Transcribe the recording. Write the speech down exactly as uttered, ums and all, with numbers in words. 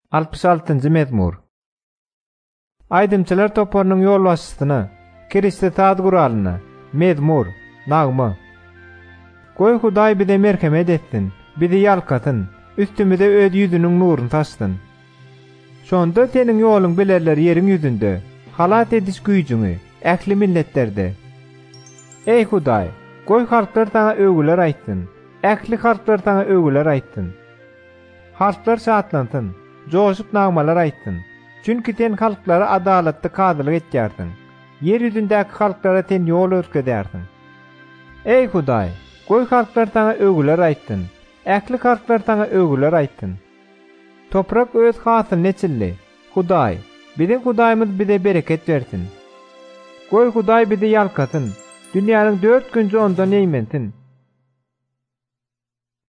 altmış altynjy mezmur. Aýdymçylar toparynyň ýol başçysyna, Kiriste taýd guralyna, mezmur, nagma. Goý Hudaý bize merhemet etsin, bizi ýalkatyn, üstümüze öz ýüzüniň nuruny taşdyn. Şonda seniň ýoluň bilerler ýeriň ýüzünde, halat ediş güýjüňi, ähli milletlerde. Ey Hudaý, goý halklar taňa öwgüler aýtsyn, ähli halklar taňa öwgüler aýtsyn. Halklar şatlansyn, joşup nagmalar aýtsyn. Çünki sen halklara adalatly kadylyk etýärsiň. Yer ýüzündäki halklara sen ýol ötküzärsiň. Ey Hudaý, goý halklar taňa öwgüler aýtsyn, ähli halklar taňa öwgüler aýtsyn. Toprak öz hasylyny neçilli. Hudaý, biziň Hudaýymyz bize bereket bersin. Goý Hudaý bizi ýalkatyn, dünýäniň dört günji ondan eýmensin.